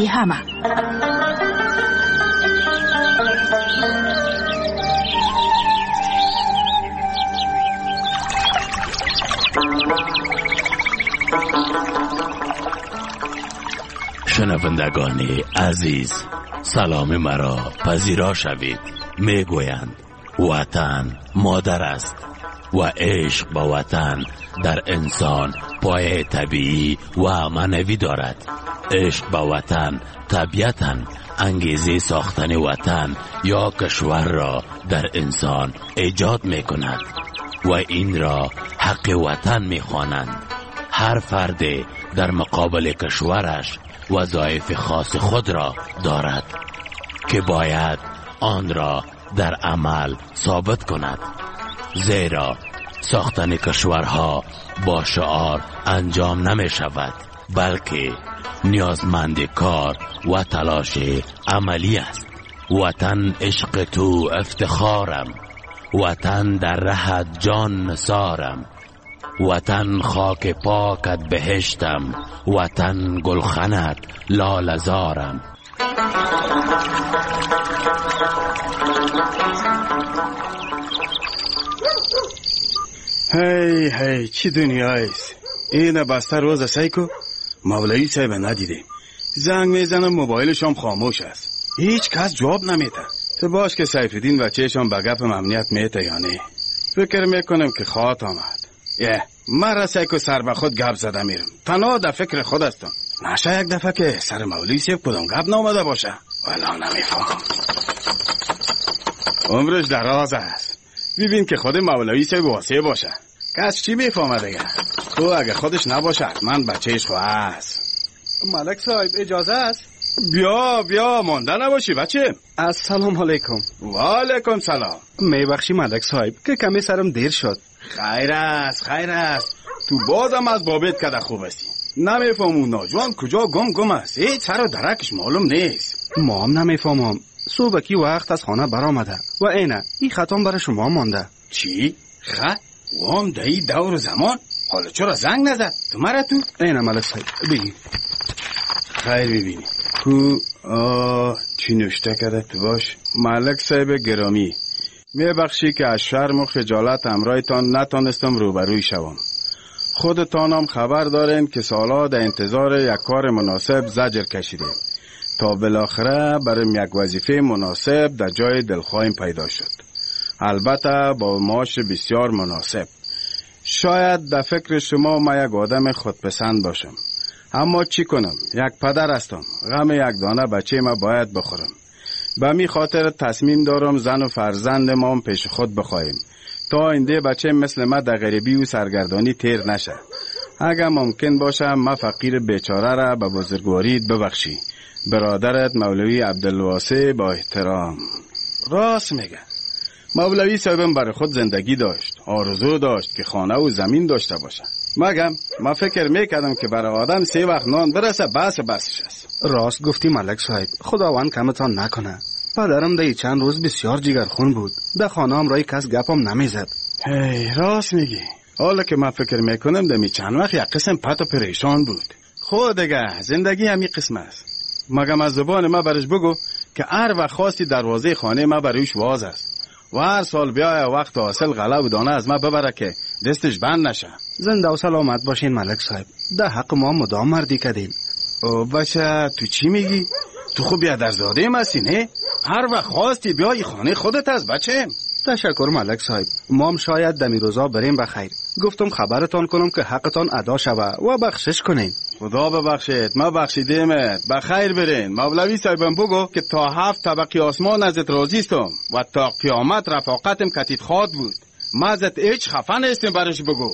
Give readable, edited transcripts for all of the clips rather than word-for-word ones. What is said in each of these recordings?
برای همه. شنوندگان عزیز، سلام مرا پذیرا شوید. میگویند وطن مادر است و عشق به وطن در انسان پایه طبیعی و معنوی دارد. عشق به وطن طبیعتاً انگیزه ساختن وطن یا کشور را در انسان ایجاد می کند و این را حق وطن می خوانند. هر فرد در مقابل کشورش وظایف خاص خود را دارد که باید آن را در عمل ثابت کند، زیرا ساختن کشورها با شعار انجام نمی شود، بلکه نیازمند کار و تلاش عملی است. وطن عشق تو افتخارم، وطن در رهت جان نثارم، وطن خاک پاکت بهشتم، وطن گلخنت لاله زارم. هی چی دنیایست؟ این بسته روز سیکو مولوی صاحب ندیدیم. زنگ میزنم موبایلشم خاموش است، هیچ کس جواب نمیده. تو باش که سیفالدین بچهشم به گپ امنیت میته یا نه؟ فکر میکنم که خواهد آمد. مرا سیکو سر به خود گپ زده میرم، تنها در فکر خود هستم. نشه یک دفعه که سر مولوی صاحب کدام گپ نامده باشه. والا نمیفهم، عمرش دراز است. ببین که خود مولوی صاحب واسه باشه، کس چی میفهمه دیگه؟ تو اگه خودش نباشه من بچهش خو است. ملک صاحب اجازه است؟ بیا مانده نباشی بچه. السلام علیکم. و علیکم سلام. میبخشی ملک صاحب که کمی سرم دیر شد. خیر است. تو بازم از بابت کده خوب هستی. نمیفهمون ناجوان کجا گم است، هیچ سر و درکش معلوم نیست. ما هم نمیفهمم. صبحکی وقت از خانه برآمده و این خطام برای شما مانده. چی؟ خط؟ وام دایی دور زمان؟ حالا چرا زنگ نزد؟ تو مرا تو؟ این ملک صاحب بگی. خیر ببینی کو چی نوشته کرده تو باش؟ ملک صاحب گرامی، میبخشی که از شرم و خجالت همراهتان نتانستم روبروی شوم. خودتانم خبر دارین که سالها در انتظار یک کار مناسب زجر کشیده تا بالاخره برای یک وظیفه مناسب در جای دلخواهیم پیدا شد، البته با معاش بسیار مناسب. شاید در فکر شما ما یک آدم خودپسند باشم، اما چی کنم؟ یک پدر هستم، غم یک دانه بچه ما باید بخورم. به می خاطر تصمیم دارم زن و فرزند ما پیش خود بخواهیم تا اینده بچه مثل ما در غریبی و سرگردانی تیر نشه. اگر ممکن باشه ما فقیر بیچاره را به بزرگوارید ببخشی. برادرت مولوی عبدالواسع با احترام. راست میگه، مولوی صاحبم برای خود زندگی داشت، آرزو داشت که خانه و زمین داشته باشه. ما فکر میکردم که برای آدم 3 وقت نان برسه بسش است. راست گفتی ملک صاحب، خداوند کمتان نکنه. پدرم دی چند روز بسیار جگرخون بود، در خانه هم رای کس گپم نمیزد. راست میگی. حالا که من فکر میکنم دمی چند وقت یک قسم پت و پریشان بود. خود دیگه زندگی همی قسم است. مگم از زبان ما برش بگو که هر وقت خواستی دروازه خانه ما برویش واز است و هر سال بیای وقت حاصل غله و دانه از ما ببره که دستش بند نشه. زنده و سلامت باشین ملک صاحب، در حق ما مدام مردی کردین. او بچه تو چی میگی؟ تو خوب بیادرزاده هستی نه؟ هر وقت خواستی بیای خانه خودت از بچه. تشکر ملک صاحب، ما هم شاید دمی روزا بریم بخیر. گفتم خبرتان کنم که حقتان ادا شوه و بخشش کنین. خدا ببخشید، ما بخشیدیمت. بخیر برین. مولوی صاحبم بگو که تا 7 طبقی آسمان ازت راضیستم و تا قیامت رفاقتم کتیت خواد بود. ما ازت هیچ خفه نیستیم برش بگو.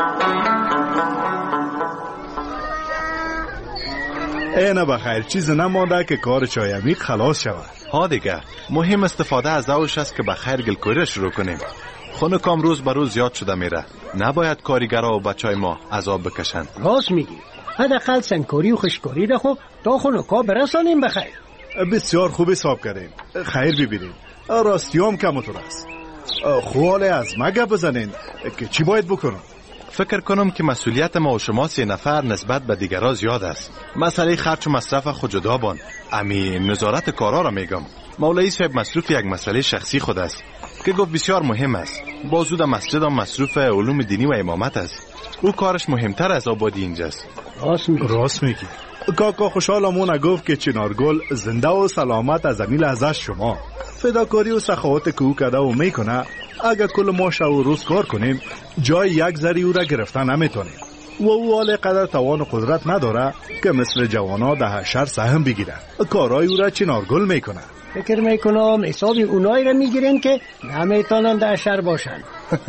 اینه بخیر، چیز نمانده که کار چای عمیق خلاص شود. ها دیگه مهم استفاده از اوش است که بخیر گلکوری شروع کنیم. خونکام روز به روز زیاد شده میره، نباید کارگرها و بچهای ما عذاب بکشن. راست میگی، حداقل سنگکاری و خشکاری را خوب تا خونکا برسانیم بخیر. بسیار خوب حساب کردیم. خیر ببینیم، راستیام کمتون است. خواله از ما گپ بزنین که چی باید بکنم. فکر کنم که مسئولیت ما و شما 3 نفر نسبت به دیگران زیاد است. مسئله خرچ و مصرف خود جدا بان. امی نظارت کارا را میگم. مولوی صاحب مصروف یک مسئله شخصی خود است که گفت بسیار مهم است. بازود مسجد هم مصروف علوم دینی و امامت است. او کارش مهمتر از آبادی اینجاست. راست میگی. کاکا خوشحالمون گفت که چنارگل زنده و سلامت از این لحظه شما. فداکاری و سخاوت که او کده و میکنه، اگر کل ما شب و روز کار کنیم جای یک ذره او را گرفتن نمیتونیم. و او حال قدر توان و قدرت نداره که مثل جوانا ده حشر سهم بگیره. کارای او را چنارگل میکنه. فکر میکنم حساب اونایی را میگیرین که نمیتونن در شهر باشن.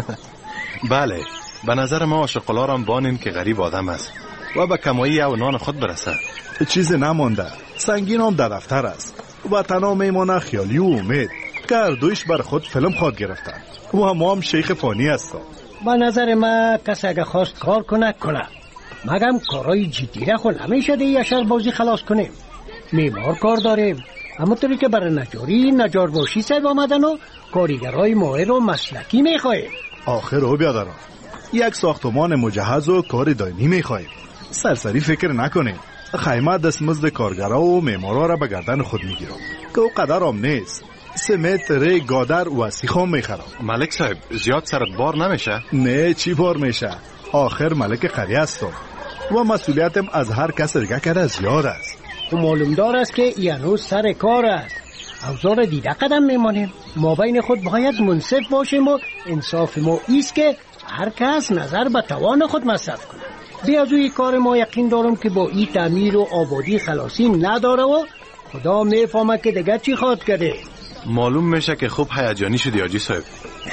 بله، به نظر ما عاشقلارم بانین که غریب آدم است و به کمایی او نان خود برسه. چیزی نمانده، سنگین هم در دفتر است و تنها میمانه خیالی و امید که هر دویش بر خود فیلم خواد گرفتن و ما هم شیخ فانی هستم. به نظر من کسی اگه خواست کار کنه مگم کارهای جدی را خود نمیشه دیگه شهر بازی خلاص کنیم. معمار کار داریم، همونطوری که برای نجاری نجارباشی صاحب آمدن و کارگرای ماهر و مسلکی میخواهیم. آخر رو بیادرم یک ساختمان مجهز و کار دائمی میخواهیم. سرسری فکر نکنیم. خیمه دستمزد کارگرا و معمارا را به گردن خود میگیرم که او قدر هم نیست. سمت، ری، گادر و سیخام میخرم. ملک صاحب زیاد سرت بار نمیشه؟ نه، چی بار میشه؟ آخر ملک قریه هستم و مسئولیتم از هر کس دیگه کرده زیاد است. و معلوم دار است که یعنوز سر کار است. اوزار دیده قدم میمانیم. ما بین خود باید منصف باشیم و انصاف ما ایست که هر کس نظر به توان خود مصرف کنه. بیازوی کار ما یقین دارم که با این تعمیر و آبادی خلاصی نداره و خدا میفهمه که دیگه چی خواد کرده. معلوم میشه که خوب هیجانی شدی حاجی صاحب.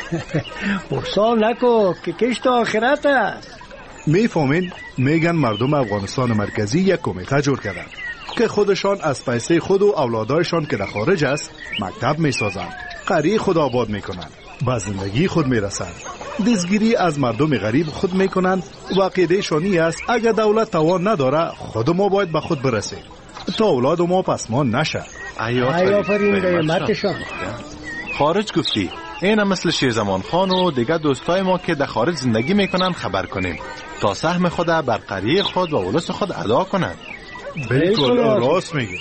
برسال نکو که کشت آخرت است. میفهمین؟ میگن مردم افغانستان مرکزی یک کمیته جور کردن که خودشان از پیسه خود و اولادایشان که در خارج است مکتب میسازند، قریه خود آباد میکنند، به زندگی خود میرسند، دزگیری از مردم غریب خود میکنند و عقیده شانی است اگر دولت توان نداره خود ما باید به خود برسیم تا اولاد ما پسمان نشه. آفرین قیمتشان. خارج گفتی این مثل شیرزمان خان و دیگه دوستای ما که در خارج زندگی میکنن خبر کنیم تا سهم خود بر قریه خود و اولس خود ادا کنند. بالکل راست میگی.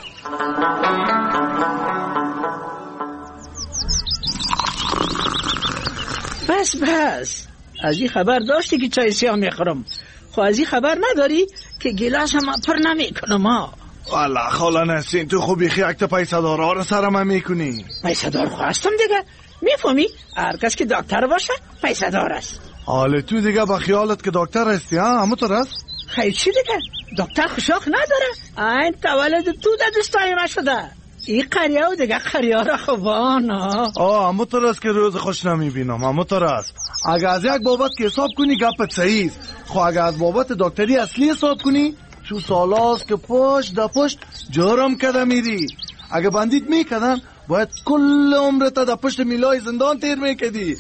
بس از این خبر داشتی که چای سیاه میخورم، خو از این خبر نداری که گلاس هم پر نمیکنم ها. والا خاله نسین تو خوبی خیاکت پیسه دارا رو سرم میکنی. پیسه دار خواستم دیگه، میفهمی؟ هر کس که دکتر باشه پیسه دار است. حال تو دیگه با خیالت که دکتر هستی ها؟ همونطور است؟ خیلی چی دیگه؟ دکتر خوشاق نداره؟ این تولد تو در دستای ما شده. این قریه و دیگه قریه را خوبان ها. همونطور است که روز خوش نمیبینم. همونطور است. اگه از یک بابت که حساب کنی گپت صحیح است، خو اگه از بابت دکتری اصلی حساب کنی شو سالاست که پشت دا پشت جرم کده میری. اگه بندیت میکدن باید کل عمرت دا پشت میلای زندان تیر میکدی.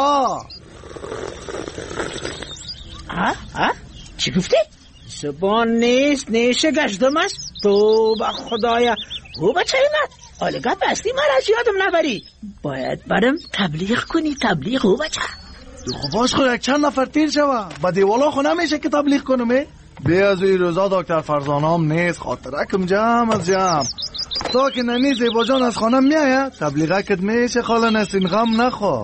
چی گفتی؟ زبان نیست نیشه گشتم است. تو با خدایا او بچه ایمد حالا گپ اصلی من از یادم نبری. باید برم تبلیغ کنی. تبلیغ او بچه تو خوباش خود یک چند نفر تیر شوه با دیوالا خود نمیشه که تبلیغ کنم. بی از این روزا دکتر فرزانه هم نیست، خاطرکم جمع از جمع تا که ننی زیبا جان از خانم میاید تبلیغه کد میشه. خاله نسین غم نخوا.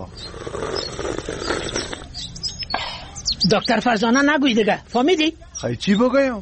دکتر فرزانه نگوی دیگه، فهمیدی؟ خیلی چی بگویم؟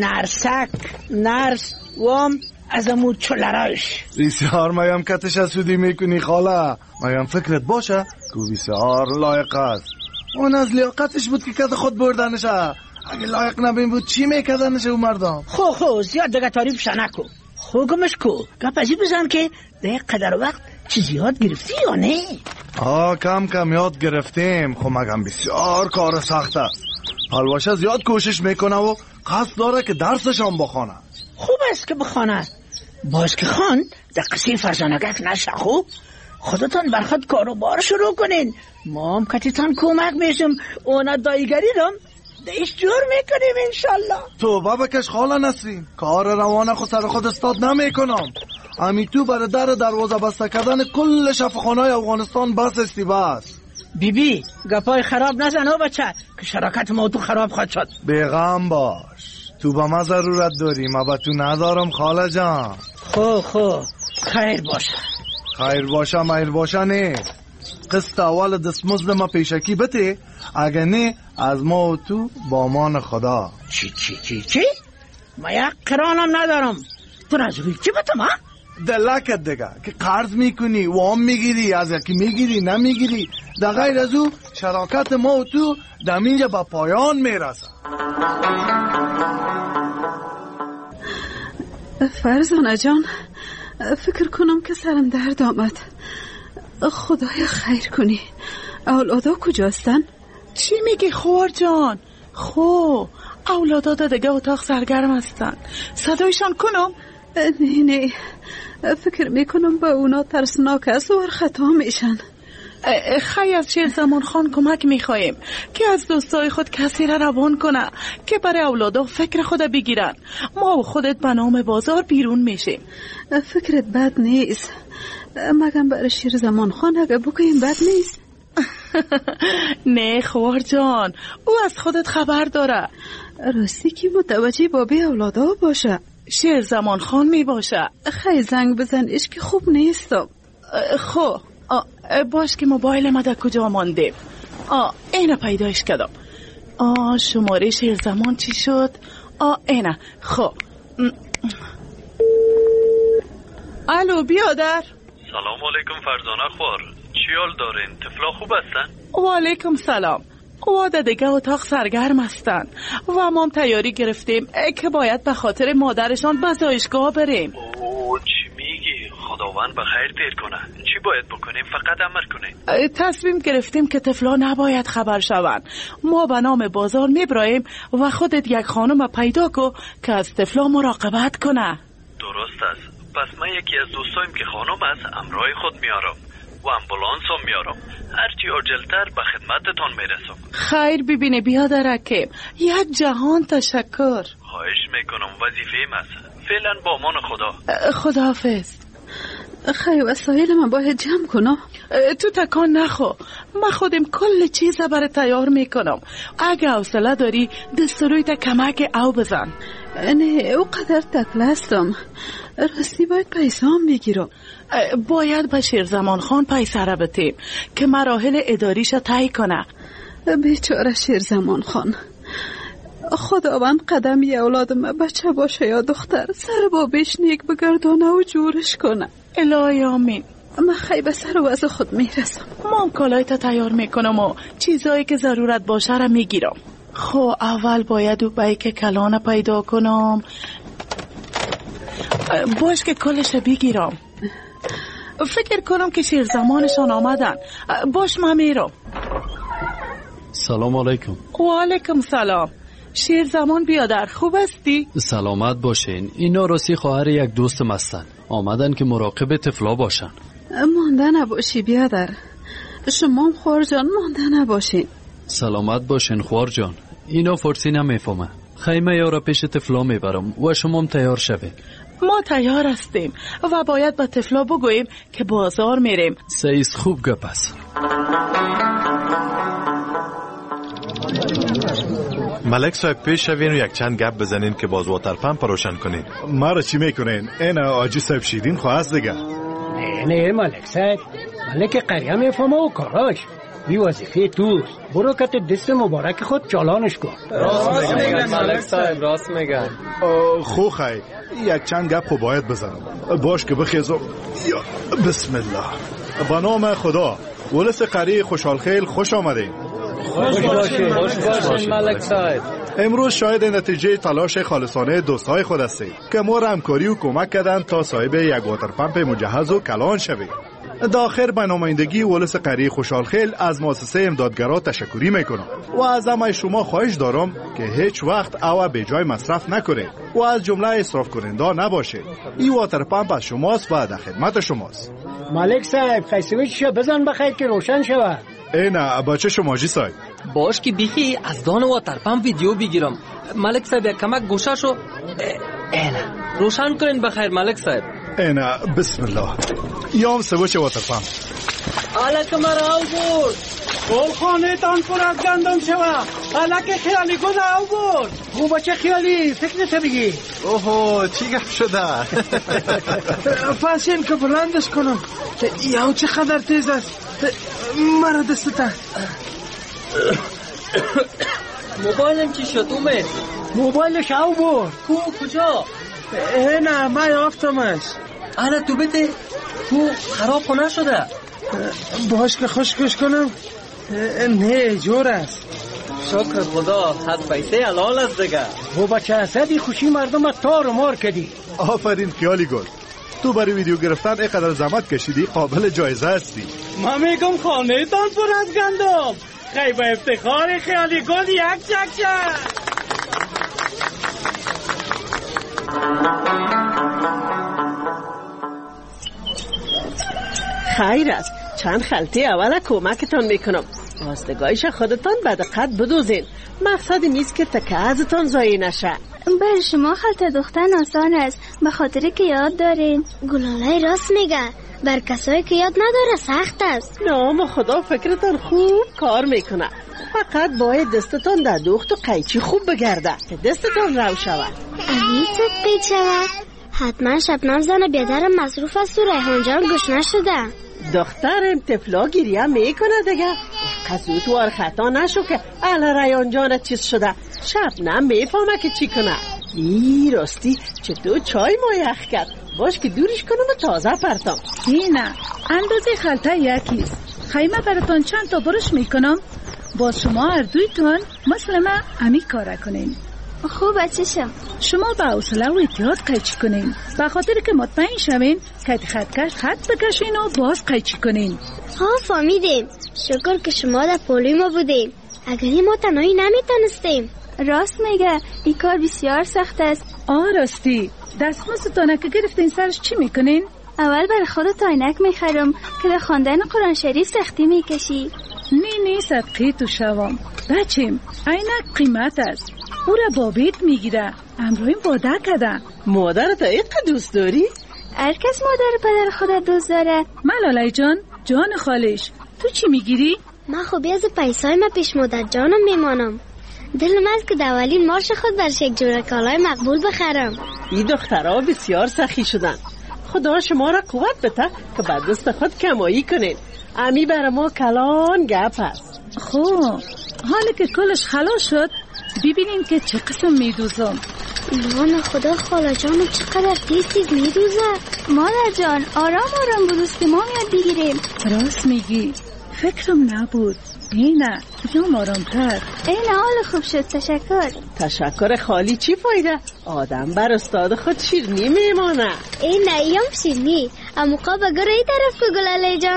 نرس وام از امو چلراش بسیار میم کتش حسودی میکنی خاله. میم فکرت باشه که بسیار لایق است. اون از لیاقتش بود که کت خود بردنشه. اگه لایق نبین بود چی میکردنشه او مردم؟ خو زیاد دیگه تعریفش نکو. گمش کو گپ ازی بزن که ده قدر وقت چیزی یاد گرفتی یا نه؟ کم یاد گرفتیم. خب مگم بسیار کار سخت است. حلواشه زیاد کوشش میکنه و قصد داره که درسش هم بخونه. خوب است که بخونه. باز که خان در قصه فرزانگک نشه. خوب خودتان برخود کاروبار شروع کنین. ما هم کتیتان کمک میشم. اونا دایگری رم دیش جور میکنیم انشالله. تو بابا کش خاله نسرین کار روانه خود سر خود استاد نمیکنم. امی تو برای در دروازه بسته کردن کل شفاخانه‌های افغانستان بس استی بس. بیبی گپای خراب نزن و بچه که شراکت ما تو خراب خواهد شد. بیغم باش، تو با ما ضرورت داری، ما با تو ندارم خاله جان. خو خیر باشه. خیر باشه مهیر باشه نه. قسط اول دستمزد ما پیشکی بده، اگه نه از ما و تو با مان خدا. چی؟ ما یک قرانم ندارم. تو نجوری چی بتم ها؟ دلکت دیگه که قرض میکنی وام میگیری، از یکی میگیری نمیگیری، در غیر از او شراکت ما و تو دمینجا با پایان میرسه. فرزانه جان، فکر کنم که سرم درد آمد. خدایا خیر کنی. اولادا کجاستن؟ چی میگی خوار جان؟ اولادا دیگه اتاق سرگرم هستن. صدایشان کنم؟ نه فکر میکنم با اونا ترسناک است و خطا میشن. خیلی از شیرزمان خان کمک میخوایم که از دوستای خود کسی را روان کنه که برای اولادا فکر خود بگیرن. ما و خودت به نام بازار بیرون میشیم. فکرت بد نیست، مگم برای شیرزمان خان اگه بکنیم بد نیست. نه خوار جان، او از خودت خبر داره. راستی که متوجه بابی اولادا باشه. شیرزمان خان می باشه. خیلی زنگ بزنیش که خوب نیستم. باش که موبایل ما در کجا مانده. اینه پیدایش کردم. شماره شیرزمان چی شد؟ اینه. الو بیادر. سلام علیکم فرزانه خوار، چی حال دارین؟ طفلا خوب هستن؟ و علیکم سلام. واده دیگه اتاق سرگرم هستن و ما هم تیاری گرفتیم که باید به خاطر مادرشان به زایشگاه بریم. چی میگی؟ خداوند به خیر دیر کنه. چی باید بکنیم؟ فقط امر کنیم. تصمیم گرفتیم که طفلا نباید خبر شون. ما به نام بازار میبراییم و خودت یک خانم پیدا کو که از طفلا مراقبت کنه. درست است. پس من یکی از دوستایم که خانم است امرای خود میارم و امبولانس هم میارم. هرچی عاجلتر به خدمتتان میرسم. خیر ببینه بیادر حکیم، یک جهان تشکر. خواهش میکنم، وظیفه‌ام است. فعلا با امان خدا. خداحافظ. خیلی وسایل من باید جمع کنم. تو تکان نخو، من خودم کل چیز برای تیار میکنم. اگه حوصله داری دستروی تا کمک او بزن. نه او قدر تکلستم، راستی باید پیسام بگیرم. باید به شیرزمان خان پیسه را بتیم که مراحل اداریش طی کنه. بیچاره شیرزمان خان، خداوند قدم یه اولادم بچه باشه یا دختر سر بابش نیک بگردانه و جورش کنه. الهی آمین. من خیلی به سر و از خود میرسم. من کالای تا تیار میکنم و چیزایی که ضرورت باشه را میگیرم. اول باید او بیک کلانه پیدا کنم. باش که کلش بگیرم. فکر کنم که شیرزمانشان آمدن. باش من میرم. سلام علیکم. و علیکم سلام. شیرزمان بیادر خوب هستی؟ سلامت باشین. اینا راستی خواهر یک دوستم هستن، آمدن که مراقب طفلا باشن. مانده نباشی بیادر، شما خوار جان مانده نباشین. سلامت باشین خوار جان. اینا فارسی نمیفهمه. خیمه یارا پیش طفلا میبرم و شما هم تیار شوید. ما تیار هستیم و باید با طفلا بگوییم که بازار میریم. سیست خوب گپ است. ملک صاحب پیش شوین و یک چند گپ بزنین که باز واتر پمپ روشن کنین. ما را چی میکنین؟ این آجی صاحب شیرین خواهست دیگه. نه ملک صاحب، ملک قریه میفهمه و کاراش بی وظیفه توست. برو کت دست مبارک خود چالانش کن. راست میگن ملک صاحب، راست میگن. خو خیلی یک چند گپ خو باید بزنم. باش که بخیزم. یا بسم الله. با نام خدا. ولس قریه خوشحال خیل خوش آمدین. خوش باشین ملک صاحب. امروز شاید نتیجه تلاش خالصانه دوستای خود هستید که ما را همکاری و کمک کردن تا صاحب یک واتر پمپ مجهز و کلان شویم. داخل به نمایندگی ولس قریه خوشحال خیل از مؤسسه امدادگرا تشکری میکنم و از همه شما خواهش دارم که هیچ وقت او به جای مصرف نکنید و از جمله اسراف کننده نباشید. این واتر پمپ از شماست و در خدمت شماست. ملک صاحب خیسویچشو بزن بخیر که روشن شود. نه بچه شما جی صاحب. باش که بیخی از دان واتر پمپ ویدیو بگیرم. ملک صاحب یک کمک گوشاشو روشن کنین بخیر ملک صاحب. بسم الله. یام سوچ واتر پمپ. آلا کمر آل بود. خانه تان پر از گندم شوه. حالا خیالی گل او بود. خوبه چه خیالی فکرت بگی. اوهو چی گفت شده؟ پس این که بلندش کنم. یاو چقدر تیز است. مرا دستتا. موبایلم چی شد اومد؟ موبایلش او بود. کجا؟ نه من یافتمش. آره تو بده. خراب کنه شده. باش که خشکش کنم. نه جور است. شکر خدا حد پیسه حلال است دیگه. و بچه اسدی خوشی مردم تار و مار کردی. آفرین خیالی گل. تو برای ویدیو گرفتن اینقدر زحمت کشیدی قابل جایزه هستی. من میگم خانه تان پر از گندم. خیلی با افتخار خیالی گل یک چکچک. خیر است. چند خلطه اول کمکتان میکنم. راستگاهیش خودتان به دقت بدوزین. مقصد نیست که تکه ازتان ضایع نشه. بر شما خلطه دوختن آسان است، به خاطر که یاد دارین. گلالای راست میگه، بر کسایی که یاد نداره سخت است. نام خدا فکرتان خوب کار میکنه. فقط باید دستتان در دوخت و قیچی خوب بگرده که دستتان رو شود. امیتت قیچ شود. حتما شبنم زن بیادرم مصروف است و ریحان جان گوش نشده. دخترم طفلا گریه میکنه دیگه. قصوت وار خطا نشو که اهل ریحان جان چیز شده. شبنم میفهمه که چی کنه. راستی چطور چای ما یخ کرد. باش که دورش کنم و تازه پرتم. نه اندازه خلطه یکیست. خیمه براتون چند تا برش میکنم. با شما اردویتون مثل من امی کاره کنین. خوبه چشم. شما با حوصله و احتیاط قیچی کنین. به خاطر که مطمئن شوین که خطکش خط بکشین و باز قیچی کنین. فهمیدیم. شکر که شما در پولی ما بودین. اگری ما تنهایی نمیتونستیم. راست میگه این کار بسیار سخت است. راستی دستمزدتانه که گرفتین سرش چی میکنین؟ اول برای خودت عینک میخرم که در خواندن قرآن شریف سختی میکشی. نه صدقی تو شوام. بچیم عینک قیمت است. او را با بیت میگیره. امروین باده کده. مادرت ایقا دوست داری؟ هر کس مادر پدر خودت دوست داره. ملالای جان خالیش تو چی میگیری؟ من خوبی از پیسای ما پیش مادر جانم میمانم. دلم است که دولین مارش خود برش یک جوره کالای مقبول بخرم. این دخترها بسیار سخی شدن. خدا شما را قوت بده که بعد دست خود کمایی کنین. امی بر ما کلان گپ هست. حالا که کلش خلاص شد ببینین که چه قسم میدوزم. نان خدا خاله جانم چقدر تیز میدوزه. مادر جان آرام بروز که ما میاد بگیریم. راست میگی فکرم نبود. نه بیام آرامتر. حال خوب شد. تشکر خالی چی فایده؟ آدم بر استاد خود شیرنی میمانه. نه شیرنی اموقا بگر ای طرف که گلاله جان.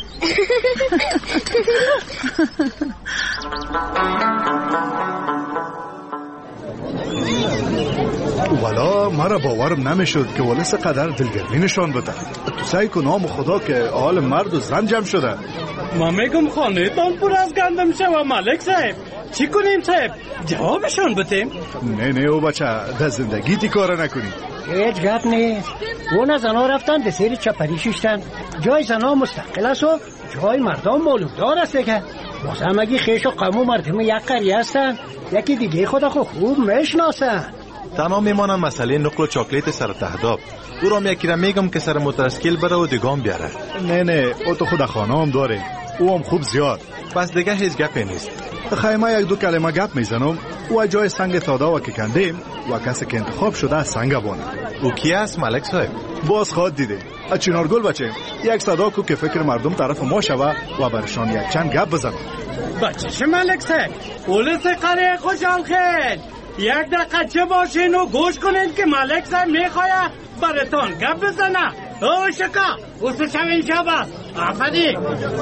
والا مرا باورم نمیشد که ولس قدر دلگرمی نشان بده. تو سعی کن نام خدا که حال مرد و زن جمع شده. ما میگم خانه تان پر از گندم شوه ملک صاحب. چی کنیم صاحب؟ جوابشان بتیم؟ نه او بچه در زندگی تی کار نکنی. هیچ گپ نیست. اون زنها رفتن به سیر چپری ششتن. جای زنها مستقل است و جای مردم مولودار است دیگه. بازم اگه خیش و قوم و مردم یک قریه هستن یکی دیگه خدا خوب میشناسن. تنها میمانن مسئله نقل و چاکلیت سر تهداب. او را یکی را میگم که سر مترسکیل بره و دیگام بیاره. نه او تو خود خانه هم داره. او هم خوب زیاد. بس دیگه هیچ گپی نیست. خیمه یک دو کلمه گپ میزنم و جای سنگ تاداوه که کندیم و کسی که انتخاب شده از سنگ بانه. او کی است ملک صاحب؟ باز خواد دیده. چنارگل بچه یک صدا کو که فکر مردم طرف ما شوه و برشان یک چند گپ بزنم. بچه ملک صاحب پولیس قریه خوشحال خیل. یک دقیقه چه باشین و گوش کنین که ملک صاحب میخواه براتون گپ بزنه. او شکا اوسو شوین شبه آفدی.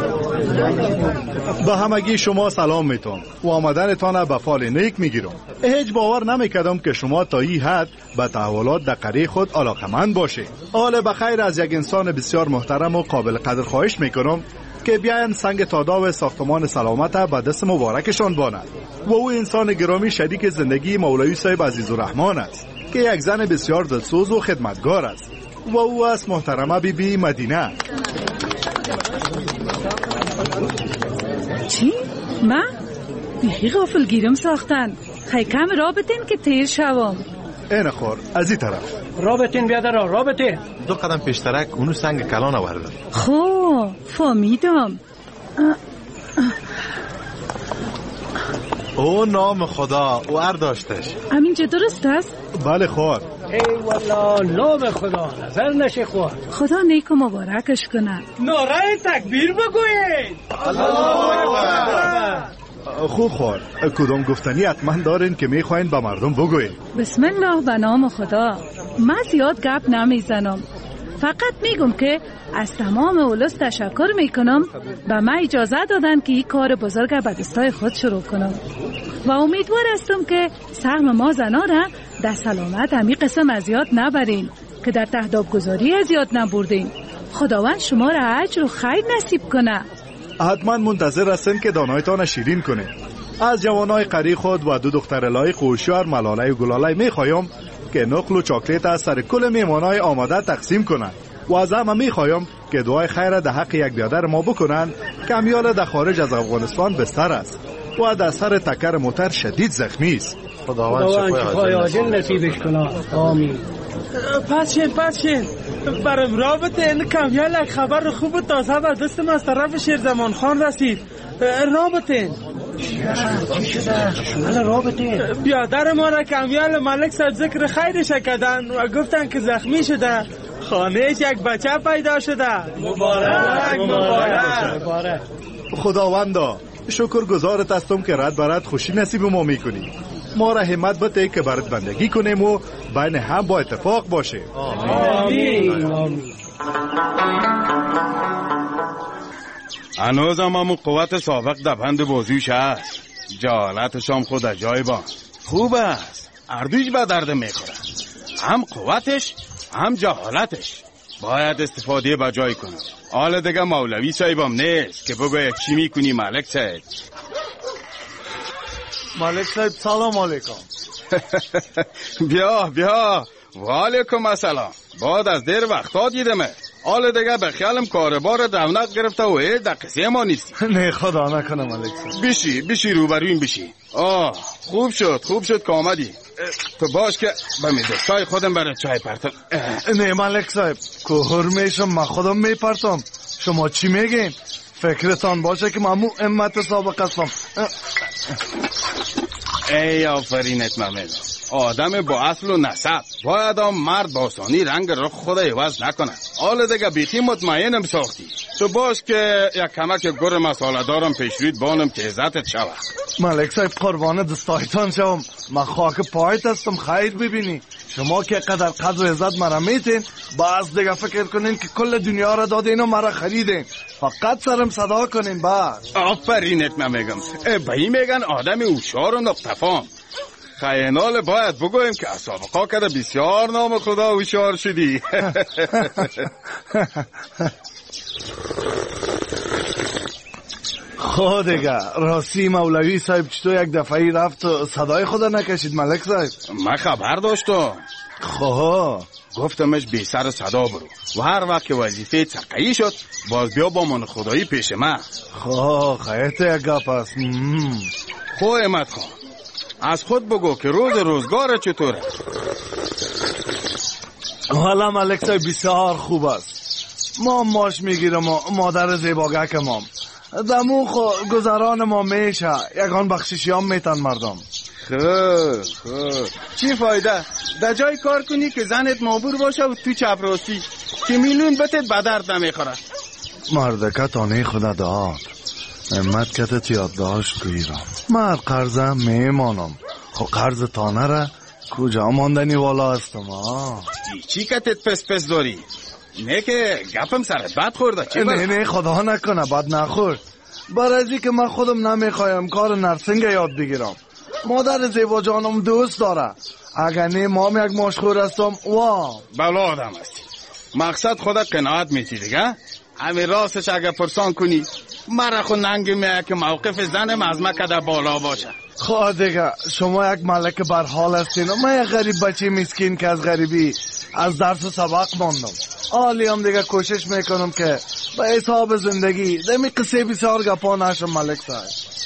به همگی شما سلام میتونم و آمدنتان به فال نیک میگیرم. هیچ باور نمیکردم که شما تا این حد به تحولات در قریه خود علاقمند باشه. حال بخیر از یک انسان بسیار محترم و قابل قدر خواهش میکنم که بیاین سنگ تاداو ساختمان سلامت به دست مبارکشان باند. و او انسان گرامی شریک زندگی مولوی صاحب عزیزالرحمن است که یک زن بسیار دلسوز و خدمتگار است و او است محترمه بی مدینه. چی؟ من بیخی غافلگیرم ساختن. خیلی کم را بتین که تیر شوم. این خور از این طرف رابطین بیادر رابطین 2 قدم پیشترک اونو سنگ کلان آورده. خب فهمیدم. او نام خدا او ار داشتش. همینجا درست است؟ بله خور. ای والا نام خدا نظر نشه خور. خدا نیک و مبارکش کنه. نعره تکبیر بگوید. خوب خور. کدام گفتنی حتما دارین که میخواین به مردم بگوین؟ بسم الله به نام خدا. من زیاد گپ نمیزنم، فقط میگم که از تمام اولس تشکر میکنم به من اجازه دادن که این کار بزرگ به دستای خود شروع کنم و امیدوار هستم که سهم ما زنا را در سلامت همی قسم از یاد نبرین که در تهداب گذاری از یاد نبردین. خداوند شما را اجر و خیر نصیب کنه. حتما منتظر هستیم که دانایتان شیرین کنه. از جوانای قری خود و 2 دختر لای خوشیار ملاله و گلاله میخوایم که نقل و چاکلیت از سر کل میمانای آماده تقسیم کنند و از همه میخوایم که دعای خیر در حق یک بیادر ما بکنن که امیال در خارج از افغانستان بستر است و در سر تکر موتر شدید زخمی است. خداوند شفای عاجل نصیبش کنه. آمین. پسشین برام رابطه کامیال خبر خوب و تازه و دستم از طرف شیرزمان خان رسید. رابطه بیادر ما را کامیال ملک صاحب ذکر خیرش کردن و گفتن که زخمی شده، خانهش یک بچه پیدا شده. مبارک. خداوندا شکر گزارت هستم که رد برد خوشی نصیب ما میکنی. ما را همت بده که برات بندگی کنیم و بین هم با اتفاق باشه. آمین. هنوز هم همون قوت سابق در بند بازوش هست. جهالتش هم خود جای با خوب است. اردوش به درد میخوره، هم قوتش هم جهالتش. باید استفاده به جای کنم. حالا دیگه مولوی صاحبم نیست که بگوید چی میکنی ملک صاحب. ملک صاحب سلام علیکم. بیا و علیکم السلام. بعد از دیر وقتا دیدمه. حالا دیگه به خیالم کاربار دونق گرفته و در قصه ما نیستی. نه خدا نکنه ملک صاحب. بشی روبرویم بشی. خوب شد که آمدی. تو باش که به میدستای خودم برای چای پرتم. نه ملک صاحب کهر میشم، من خودم میپرتم. شما چی میگین؟ فکرتان باشه که ممو امت سابق هستم. ای آفرینت محمد. آدم با اصل و نسب باید مرد با آسانی رنگ رخ خود عوض نکنه. حالا دیگه بیخی مطمئنم ساختی. تو باش که یک کمک گر مساله دارم پیشرویت بانم که عزتت شود. ملک صاحب قربان دستایتان شوم. من خاک پایت هستم. خیر ببینی شما که قدر قدر و عزت مرا میتین، باز دیگه فکر کنین که کل دنیا را دادین و مرا خریدین. فقط سرم صدا کنین باز. آفرینت میگم. بایی میگن آدم هوشیار و نقطه‌فهم. خیانال باید بگویم که از سابقا کرده بسیار نام خدا هوشیار شدی. خود دیگه راستی مولوی صاحب چطور یک دفعی رفت و صدای خدا نکشید ملک صاحب؟ من خبر داشتم. گفتمش بی سر صدا برو و هر وقت که وظیفه تقیی شد باز بیا با من خدایی پیش من. خیلی یک گپ است. احمد خان از خود بگو که روزگار چطوره؟ حالا ملک صاحب بسیار خوب است. ما ماش میگیرم و مادر زیباگک مام دمو گذران ما میشه. یکان بخششی هم میتن مردم. خب چی فایده؟ در جای کار کنی که زنت مابور باشه و تو چپراستی که میلیون بتت به درد نمیخوره. مردکه تانه خدا داد امت کتت یادداشت گیرم. من قرضم میمانم. قرض تانه را کجا ماندنی والا هستم. چی کتت پس داری؟ نه که گپم سرت بد خورده. نه خدا نکنه بد نخورد. برازی که من خودم نمیخوایم کار نرسنگ یاد بگیرم. مادر زیبا جانم دوست داره. اگر نه مام یک مشغول هستم بلا آدم هستی. مقصد خدا قناعت میتی دیگه. همین راستش اگر پرسان کنی مرا خود ننگی میه که موقف زنم از من کده بالا باشه. دیگه شما یک ملک برحال هستین و من یک غریب بچه مسکین که از غریبی از درس و سبق ماندم. حالی هم دیگه کوشش میکنم که به حساب زندگی دمی قصه بسیار گپا نشم ملک صاحب.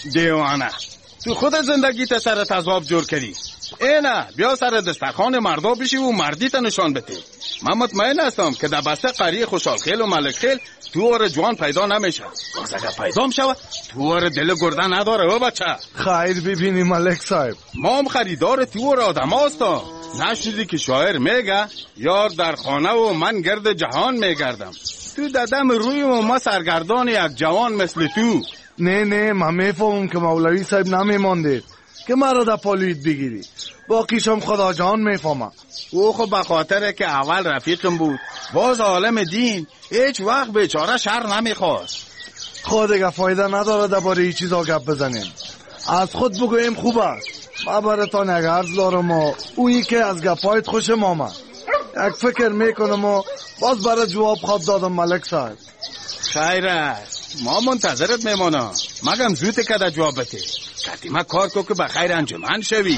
دیوانه، تو خود زندگی تا سر تضاب جور کردی. اینه بیا سر دسترخوان مردا بشی و مردی تا نشان بده. من مطمئن هستم که در بسته قریه خوشحال خیل و ملک خیل تو اور جوان پیدا نمیشه. باز اگر پیدا میشه تو اور دل گرده نداره. او بچه خیر ببینی ملک صاحب، ما هم خریدار تو اور آدم هستم. نشنیدی که شاعر میگه یار در خانه و من گرد جهان میگردم. تو ددم روی و ما سرگردان یک جوان مثل تو. نه من میفهمم که مولوی صاحب نمیماندید که مرا در پالویت بگیری. باقیشم خدا جان میفهمم. او خب به خاطره که اول رفیقم بود، باز عالم دین هیچ وقت بیچاره شر نمیخواست. خود دیگه فایده نداره درباره این چیزا گپ بزنیم. از خود بگویم خوب است. ما براتان یک عرض دارم و اویی که از گپایت خوشم آمد. یک فکر میکنم و باز برای جواب خواب دادم ملک صاحب. خیر است، ما منتظرت میمانم. مگم زوده که در جواب بده. کتیمه کار کو که بخیر انجمن شوی.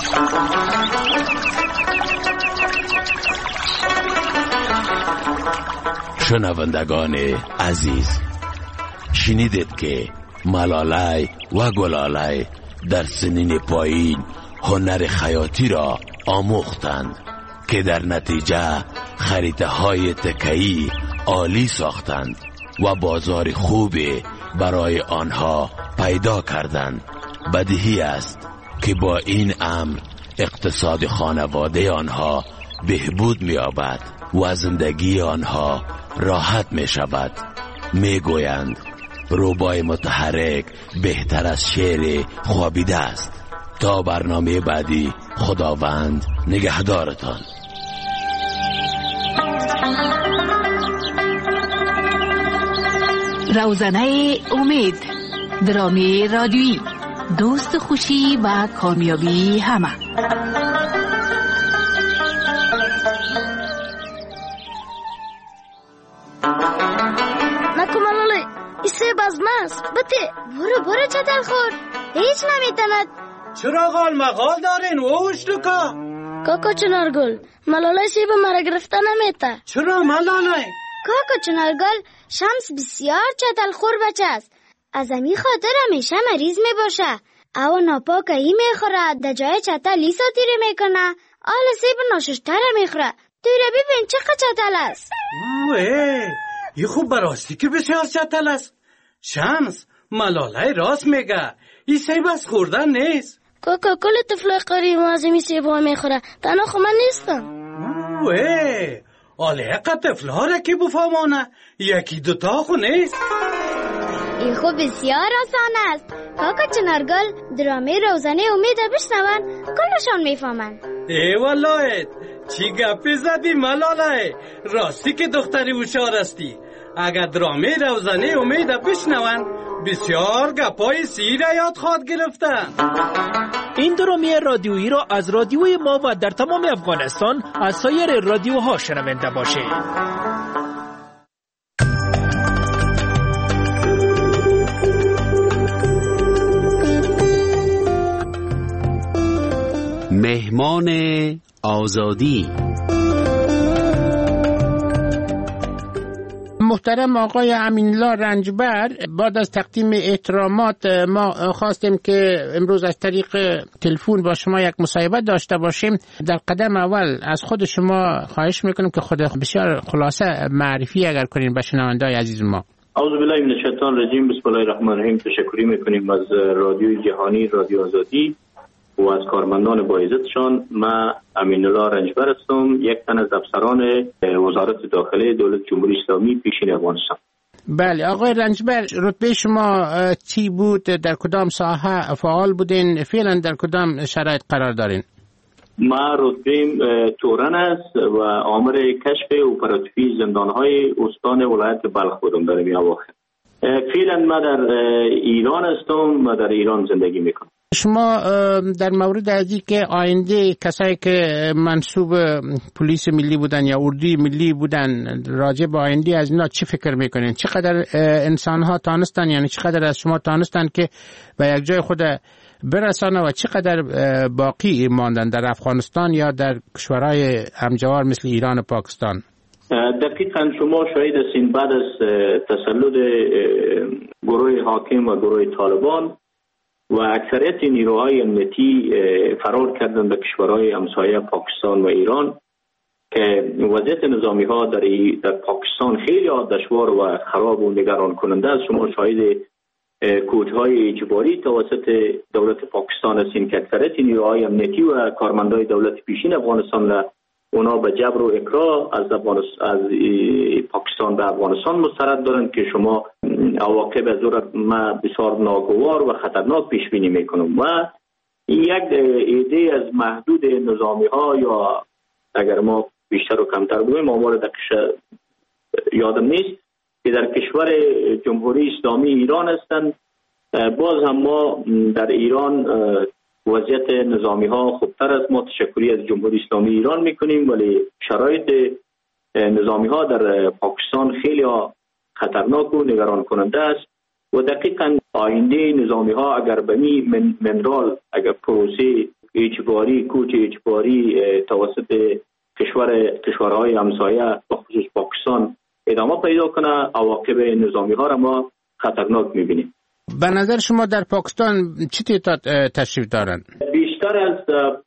شنوندگان عزیز، شنیدید که ملاله و گلاله در سنین پایین هنر خیاطی را آموختند که در نتیجه خریده های تکه‌ای عالی ساختند و بازار خوبی برای آنها پیدا کردند. بدیهی است که با این امر اقتصاد خانواده آنها بهبود می‌یابد و زندگی آنها راحت می‌شود. میگویند روبای متحرک بهتر از شعر خوابیده است. تا برنامه بعدی، خداوند نگهدارتان. روزنه امید، درامی رادیویی، دوست خوشی و کامیابی همه. نکو ملاله، ایسه بازمست بته برو چتل خور. هیچ نمیتند. چرا غال مغال دارین اوش لکا؟ کاکا چنارگل، ملاله سیب مرا گرفته نمیته. چرا ملاله؟ کاکا چنارگل شمس بسیار چتل خور بچه است. از امی خاطر همیشه مریض می باشه. او ناپاکه ای میخوره، در جای چتل لیسا تیره میکنه. آل سیب ناششتره میخوره. تیره ببین چقدر چتل است. ای خوب براستی که بسیار چتل است. شمس، ملاله راست میگه. این سیب از خوردن نیست. کاکا کل طفل قریب از این سیب ها میخوره. تنها خو من نیستم. آله اقا طفل ها را که بفهمانه، یکی دوتا خو نیست. این خو بسیار آسان است. کاکا چنارگل درامه روزانه امید بشنون کلشان میفهمن. ای والله چی گپی زدی ملاله؟ راستی که دختری هوشیار استی. اگر درامه روزانه امید بشنون بسیار گپای سیر یاد خواد گرفتن. این درامی رادیویی را از رادیوی ما و در تمام افغانستان از سایر رادیوها شنونده باشید. مهمان آزادی. محترم آقای امین‌الله رنجبر، بعد از تقدیم احترامات ما خواستیم که امروز از طریق تلفن با شما یک مصاحبه داشته باشیم. در قدم اول از خود شما خواهش میکنیم که خود بسیار خلاصه معرفی اگر کنین به شنونده‌های عزیز ما. اعوذ بالله من الشیطان الرجیم. بسم الله الرحمن الرحیم. تشکری میکنیم از رادیوی جهانی رادیو آزادی و از کارمندان با عزتشان. من امین‌الله رنجبر هستم، یک تن از افسران وزارت داخله دولت جمهوری اسلامی پیشین افغانستان. بله آقای رنجبر، رتبه شما چی بود؟ در کدام ساحه فعال بودین؟ فعلا در کدام شرایط قرار دارین؟ ما رتبه‌ام تورن است و آمر کشف اپراتیوی زندان‌های استان ولایت بلخ بودم در این اواخر. فعلا من در ایران هستم و در ایران زندگی میکنم. شما در مورد ازی که آینده کسایی که منصوب پلیس ملی بودن یا اردوی ملی بودن راجع به آینده از اینا چی فکر میکنین؟ چقدر انسان ها تانستن، یعنی چقدر از شما تانستن که به یک جای خود برسانه و چقدر باقی ماندن در افغانستان یا در کشورهای همجوار مثل ایران و پاکستان؟ دقیقاً شما شاهد هستین. بعد از تسلط گروه حاکم و گروه طالبان و اکثریت نیروهای امنیتی فرار کردند به کشورهای همسایه پاکستان و ایران که وضعیت نظامی ها در پاکستان خیلی دشوار و خراب و نگران کننده است. شما شاهد کوچهای اجباری توسط دولت پاکستان هستین که اکثریت نیروهای امنیتی و کارمندای دولت پیشین افغانستان اونا به جبر و اکراه از پاکستان به افغانستان مسترد دارند که شما عواقب از ما بسیار ناگوار و خطرناک پیش بینی میکنم. و یک ایده از محدود نظامی ها یا اگر ما بیشتر و کمتر بگویم آمار دقیق یادم نیست که در کشور جمهوری اسلامی ایران هستند. باز هم ما در ایران وضعیت نظامی ها خوبتر است. ما تشکری از جمهوری اسلامی ایران میکنیم ولی شرایط نظامی ها در پاکستان خیلی خطرناک و نگران کننده است و دقیقاً آینده نظامی ها اگر به منرال اگر پروسه اجباری کوچ اجباری توسط کشورهای همسایه و خصوص پاکستان ادامه پیدا کنه عواقب نظامی ها را ما خطرناک میبینیم. به نظر شما در پاکستان چه تعداد تشریف دارند؟ بیشتر از